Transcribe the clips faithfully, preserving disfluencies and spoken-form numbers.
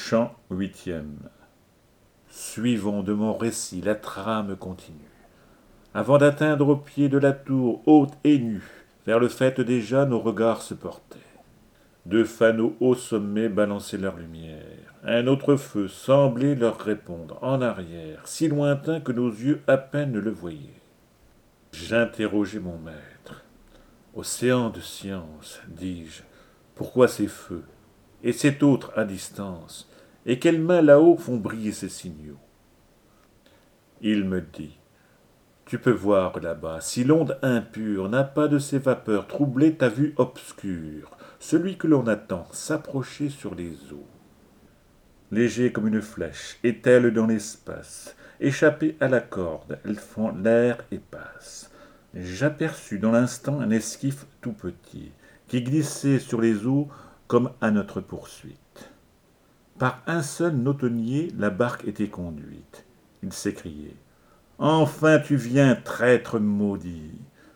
Chant huitième. Suivons de mon récit la trame continue. Avant d'atteindre au pied de la tour haute et nue, vers le faîte déjà nos regards se portaient. Deux fanaux au sommet balançaient leur lumière. Un autre feu semblait leur répondre en arrière, si lointain que nos yeux à peine le voyaient. J'interrogeai mon maître. Océan de science, dis-je, pourquoi ces feux, et cet autre à distance, et quelles mains là-haut font briller ces signaux? Il me dit, tu peux voir là-bas, si l'onde impure n'a pas de ces vapeurs troublé ta vue obscure, celui que l'on attend s'approcher sur les eaux. Léger comme une flèche, est-elle dans l'espace, échappée à la corde, elles font l'air et passent. J'aperçus dans l'instant un esquif tout petit, qui glissait sur les eaux comme à notre poursuite. Par un seul nautonnier, la barque était conduite. Il s'écriait « Enfin tu viens, traître maudit !»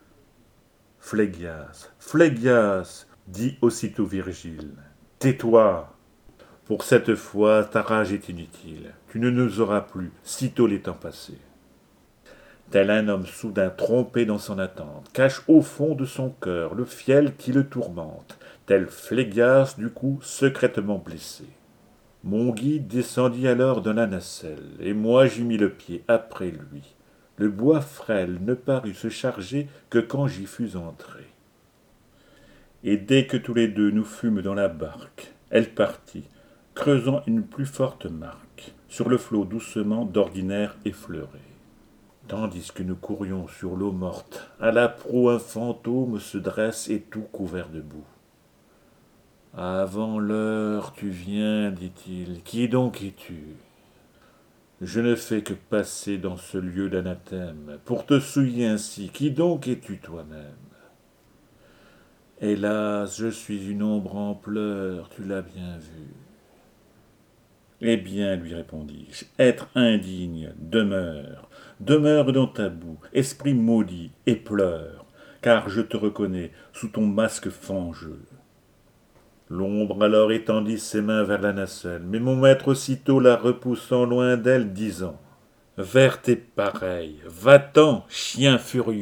Phlégias, Phlégias, dit aussitôt Virgile, « Tais-toi ! Pour cette fois, ta rage est inutile. Tu ne nous auras plus, sitôt les temps passés. » Tel un homme soudain trompé dans son attente, cache au fond de son cœur le fiel qui le tourmente, tel Phlégias du coup secrètement blessé. Mon guide descendit alors de la nacelle, et moi j'y mis le pied après lui. Le bois frêle ne parut se charger que quand j'y fus entré. Et dès que tous les deux nous fûmes dans la barque, elle partit, creusant une plus forte marque, sur le flot doucement d'ordinaire effleuré. Tandis que nous courions sur l'eau morte, à la proue un fantôme se dresse et tout couvert de boue. « Avant l'heure tu viens, dit-il, qui donc es-tu ? Je ne fais que passer dans ce lieu d'anathème, pour te souiller ainsi, qui donc es-tu toi-même ? Hélas, je suis une ombre en pleurs, tu l'as bien vu. » Eh bien, lui répondis-je, être indigne, demeure, demeure dans ta boue, esprit maudit, et pleure, car je te reconnais sous ton masque fangeux. L'ombre alors étendit ses mains vers la nacelle, mais mon maître aussitôt la repoussant loin d'elle, disant « Vers tes pareils, va-t'en, chien furieux !»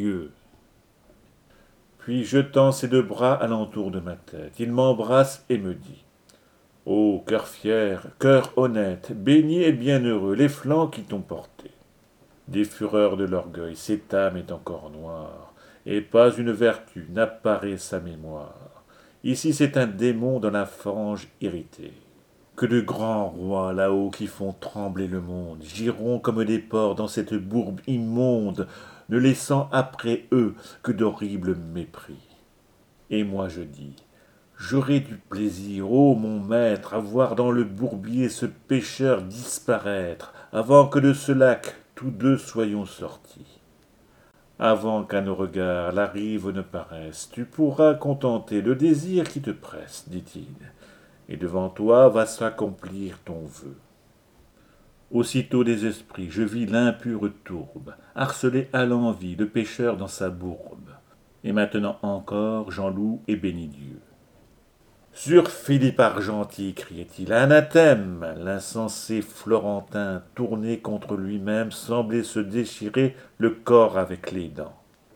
Puis jetant ses deux bras alentour de ma tête, il m'embrasse et me dit « Ô cœur fier, cœur honnête, béni et bienheureux, les flancs qui t'ont porté. Des fureurs de l'orgueil, cette âme est encore noire, et pas une vertu n'apparaît sa mémoire. Ici c'est un démon dans la fange irritée. Que de grands rois là-haut qui font trembler le monde, giront comme des porcs dans cette bourbe immonde, ne laissant après eux que d'horribles mépris. Et moi je dis, j'aurais du plaisir, ô mon maître, à voir dans le bourbier ce pécheur disparaître, avant que de ce lac tous deux soyons sortis. Avant qu'à nos regards la rive ne paraisse, tu pourras contenter le désir qui te presse, dit-il, et devant toi va s'accomplir ton vœu. Aussitôt des esprits, je vis l'impure tourbe, harceler à l'envi le pécheur dans sa bourbe. Et maintenant encore, j'en loue et bénis Dieu. Sur Philippe Argentil, criait-il, anathème! L'insensé Florentin, tourné contre lui-même, semblait se déchirer le corps avec les dents.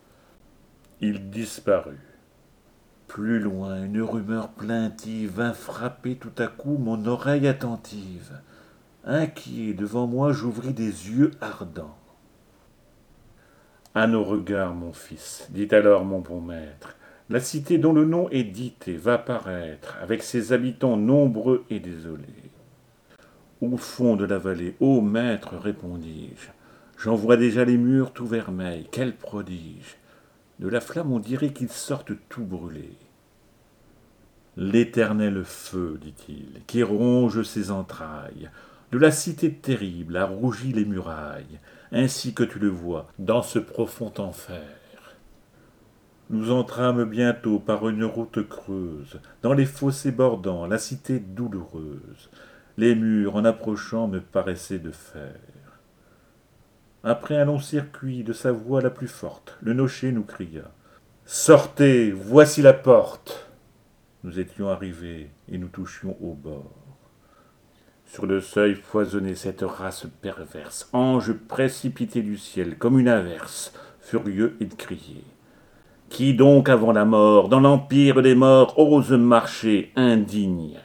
Il disparut. Plus loin, une rumeur plaintive vint frapper tout à coup mon oreille attentive. Inquiet, devant moi, j'ouvris des yeux ardents. À nos regards, mon fils, dit alors mon bon maître, la cité dont le nom est dicté va paraître, avec ses habitants nombreux et désolés. Au fond de la vallée, ô maître, répondis-je, j'en vois déjà les murs tout vermeils, quel prodige! De la flamme on dirait qu'ils sortent tout brûlés. L'éternel feu, dit-il, qui ronge ses entrailles, de la cité terrible a rougi les murailles, ainsi que tu le vois, dans ce profond enfer. Nous entrâmes bientôt par une route creuse, dans les fossés bordant la cité douloureuse. Les murs, en approchant, me paraissaient de fer. Après un long circuit de sa voix la plus forte, le nocher nous cria « Sortez, voici la porte !» Nous étions arrivés et nous touchions au bord. Sur le seuil foisonnait cette race perverse, ange précipité du ciel comme une averse. Furieux, il criait. Qui donc avant la mort, dans l'empire des morts, ose marcher indigne?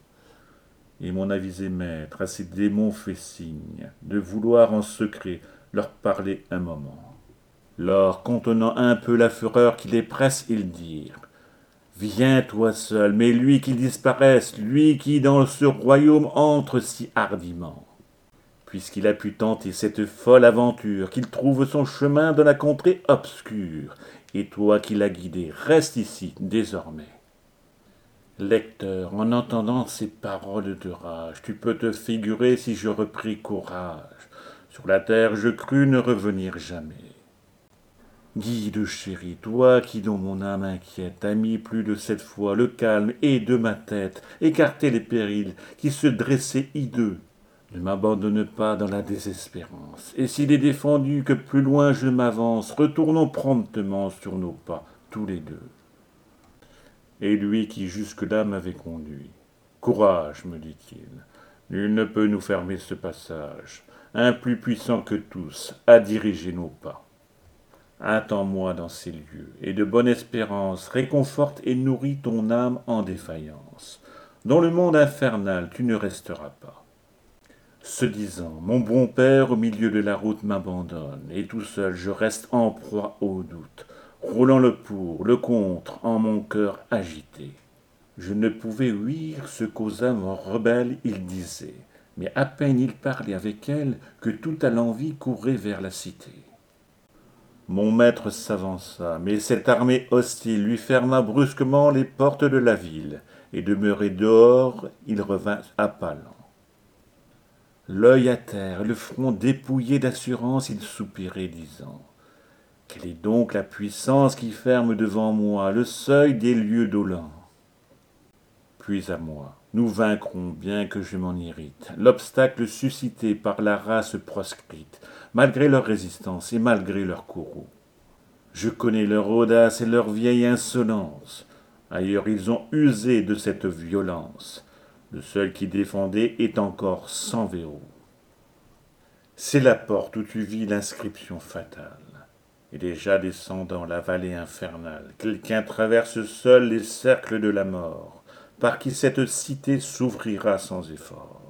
Et mon avisé maître à ces démons fait signe de vouloir en secret leur parler un moment. Lors, contenant un peu la fureur qui les presse, ils dirent: Viens toi seul, mais lui qui disparaisse, lui qui dans ce royaume entre si hardiment. Puisqu'il a pu tenter cette folle aventure, qu'il trouve son chemin dans la contrée obscure, et toi qui l'as guidé, reste ici désormais. Lecteur, en entendant ces paroles de rage, tu peux te figurer si je repris courage. Sur la terre je crus ne revenir jamais. Guide chéri, toi qui dans mon âme inquiète as mis plus de sept fois le calme et de ma tête, écarté les périls qui se dressaient hideux. Ne m'abandonne pas dans la désespérance, et s'il est défendu que plus loin je m'avance, retournons promptement sur nos pas, tous les deux. Et lui qui jusque-là m'avait conduit. Courage, me dit-il, nul ne peut nous fermer ce passage, un plus puissant que tous a dirigé nos pas. Attends-moi dans ces lieux, et de bonne espérance réconforte et nourrit ton âme en défaillance. Dans le monde infernal tu ne resteras pas. Ce disant, mon bon père au milieu de la route m'abandonne, et tout seul je reste en proie au doute, roulant le pour, le contre, en mon cœur agité. Je ne pouvais ouïr ce qu'aux âmes rebelles il disait, mais à peine il parlait avec elle que tout à l'envie courait vers la cité. Mon maître s'avança, mais cette armée hostile lui ferma brusquement les portes de la ville, et demeuré dehors, il revint à pas lents. L'œil à terre, le front dépouillé d'assurance, il soupirait, disant: Quelle est donc la puissance qui ferme devant moi le seuil des lieux dolents? Puis à moi, nous vaincrons, bien que je m'en irrite, l'obstacle suscité par la race proscrite, malgré leur résistance et malgré leur courroux. Je connais leur audace et leur vieille insolence. Ailleurs ils ont usé de cette violence. Le seul qui défendait est encore sans verrou. C'est la porte où tu vis l'inscription fatale. Et déjà descendant la vallée infernale, quelqu'un traverse seul les cercles de la mort, par qui cette cité s'ouvrira sans effort.